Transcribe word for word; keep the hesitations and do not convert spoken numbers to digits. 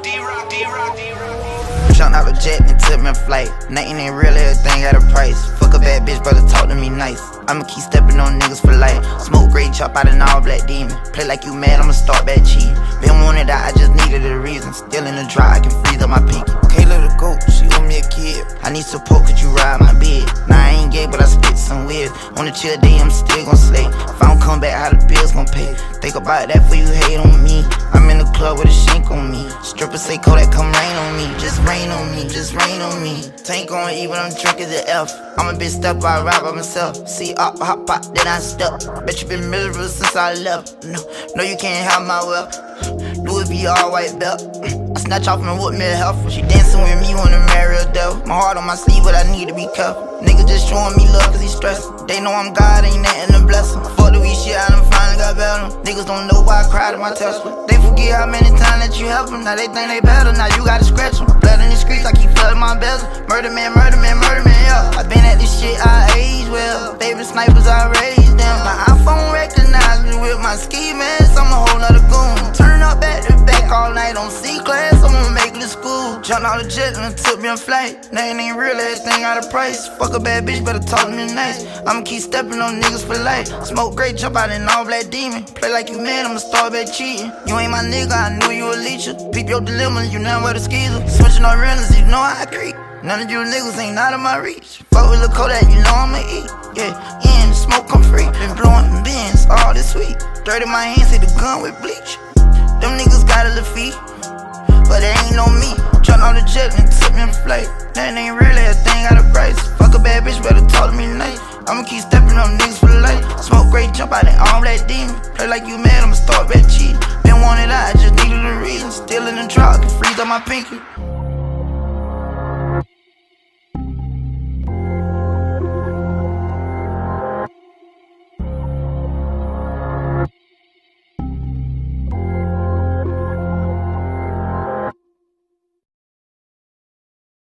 D-Rock, D-Rock, D-Rock. Jumped out the jet and took me a flight. Nothing ain't real, everything got a price. Fuck a bad bitch, brother, talk to me nice. I'ma keep stepping on niggas for life. Smoke great, chop out an all black demon. Play like you mad, I'ma start back cheating. Been wanted out, I just needed a reason. Still in the dry, I can freeze up my pinky. Kayla the goat, she owe me a kid. I need support, could you ride my bed? Nah, I ain't gay, but I spit some weird. On a chill day, I'm still gon' slay. If I don't come back, how the bills gon' pay? Think about that before you hate on me. I'm in the club with a shank on me. Strippers say Kodak, come rain on me. Just rain on me, just rain on me. Tank on E when I'm drinking the F. I'm a bitch step, I ride by myself. See up, hop, pop, then I step. Bet you been miserable since I left. No, no, you can't have my wealth. Louis V all white belt. I snatch off and whoop me a health. She dancing with me, wanna marry a devil. My heart on my sleeve, but I need to be careful. Niggas just showing me love cause he stressed. They know I'm God, ain't nothing to bless him. Fuck the weed shit, I done finally got better. Niggas don't know why I cried in my Tesla. They forget how many times that you help them. Now they think they better, now you gotta scratch them. Blood in the streets, I keep flooding my bezel. Murder man, murder man, murder man, yeah. I been at this shit, I age well. Favorite snipers, I raised them. My iPhone recognized me with my ski mask. I'm a whole nother goon. Turn up back to back all night on C-class. I'ma make it to school. Jumped out the jet and took me a flight. Nothing ain't real, everything got a price. Fuck a bad bitch, better talk to me nice. I'ma keep stepping on niggas for life. Smoke great, jump out in all black demon. Play like you mad, I'ma start back cheating. You ain't my nigga, I knew you a leecher. Peep your dilemma, you know where the skeezer. Switching on rentals, you know I creep. None of you niggas ain't out of my reach. Fuck with Lil Kodak, you know I'ma eat. Yeah, yeah, and the smoke come free. Been blowing bins all this week. Dirty my hands, hit the gun with bleach. Them niggas got a little feet, but it ain't no me. Jumped on the jet and took me a flight. That ain't real, everything got a price. Fuck a bad bitch, better talk to me nice. I'ma keep stepping on niggas for life. Smoke great, jump out in all black demon. Play like you mad, I'ma start back cheating. Been wanted out, I just needed a reason. Still in the drought, can freeze up my pinky.